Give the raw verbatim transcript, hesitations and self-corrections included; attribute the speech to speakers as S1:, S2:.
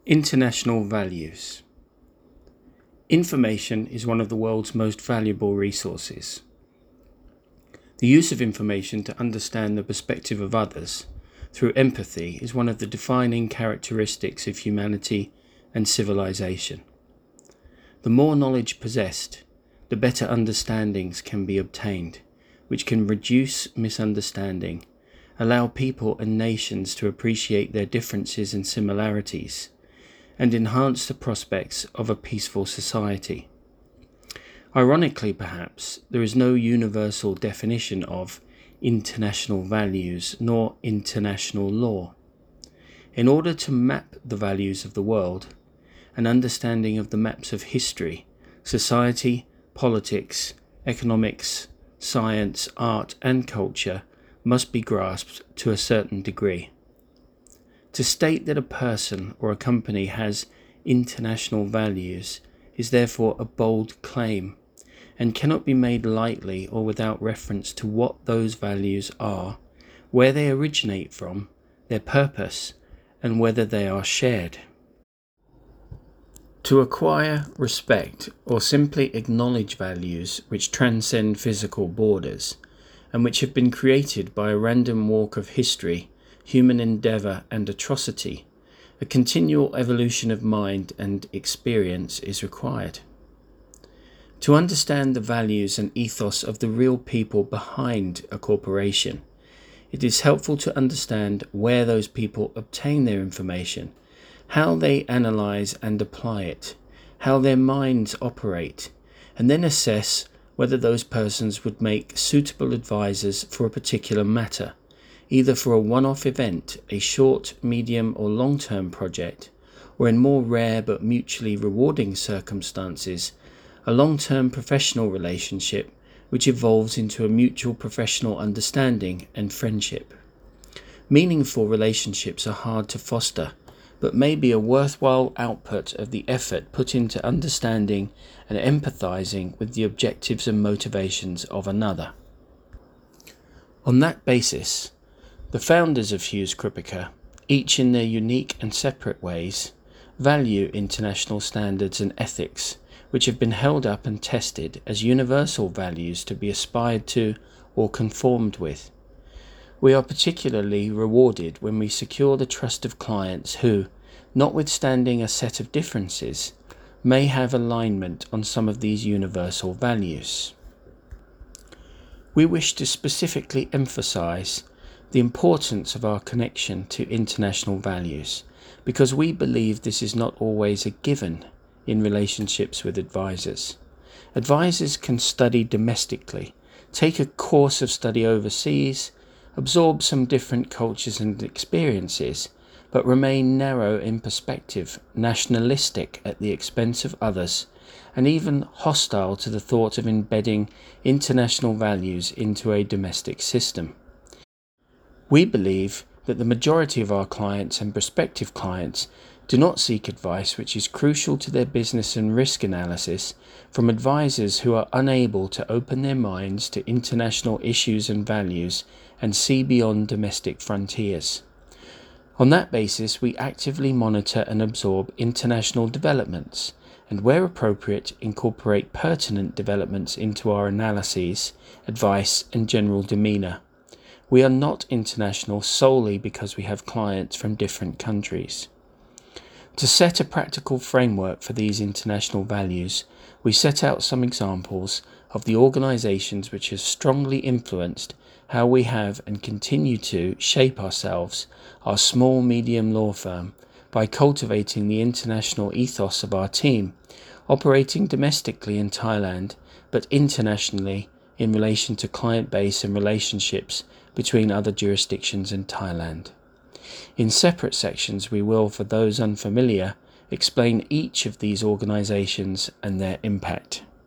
S1: International values. Information is one of the world's most valuable resources. The use of information to understand the perspective of others through empathy is one of the defining characteristics of humanity and civilization. The more knowledge possessed, the better understandings can be obtained, which can reduce misunderstanding, allow people and nations to appreciate their differences and similarities, and enhance the prospects of a peaceful society. Ironically, perhaps, there is no universal definition of international values nor international law. In order to map the values of the world, an understanding of the maps of history, society, politics, economics, science, art, and culture must be grasped to a certain degree. To state that a person or a company has international values is therefore a bold claim, and cannot be made lightly or without reference to what those values are, where they originate from, their purpose, and whether they are shared. To acquire, respect, or simply acknowledge values which transcend physical borders, and which have been created by a random walk of history, human endeavour and atrocity, a continual evolution of mind and experience is required. To understand the values and ethos of the real people behind a corporation, it is helpful to understand where those people obtain their information, how they analyse and apply it, how their minds operate, and then assess whether those persons would make suitable advisors for a particular matter, either for a one-off event, a short, medium or long-term project, or in more rare but mutually rewarding circumstances, a long-term professional relationship which evolves into a mutual professional understanding and friendship. Meaningful relationships are hard to foster, but may be a worthwhile output of the effort put into understanding and empathizing with the objectives and motivations of another. On that basis, the founders of Hughes Krupicka, each in their unique and separate ways, value international standards and ethics, which have been held up and tested as universal values to be aspired to or conformed with. We are particularly rewarded when we secure the trust of clients who, notwithstanding a set of differences, may have alignment on some of these universal values. We wish to specifically emphasize the importance of our connection to international values, because we believe this is not always a given in relationships with advisors. Advisors can study domestically, take a course of study overseas, absorb some different cultures and experiences, but remain narrow in perspective, nationalistic at the expense of others, and even hostile to the thought of embedding international values into a domestic system. We believe that the majority of our clients and prospective clients do not seek advice which is crucial to their business and risk analysis from advisors who are unable to open their minds to international issues and values and see beyond domestic frontiers. On that basis, we actively monitor and absorb international developments, and where appropriate, incorporate pertinent developments into our analyses, advice, and general demeanour. We are not international solely because we have clients from different countries. To set a practical framework for these international values, we set out some examples of the organisations which have strongly influenced how we have and continue to shape ourselves, our small medium law firm, by cultivating the international ethos of our team, operating domestically in Thailand, but internationally in relation to client base and relationships between other jurisdictions in Thailand. In separate sections, we will, for those unfamiliar, explain each of these organisations and their impact.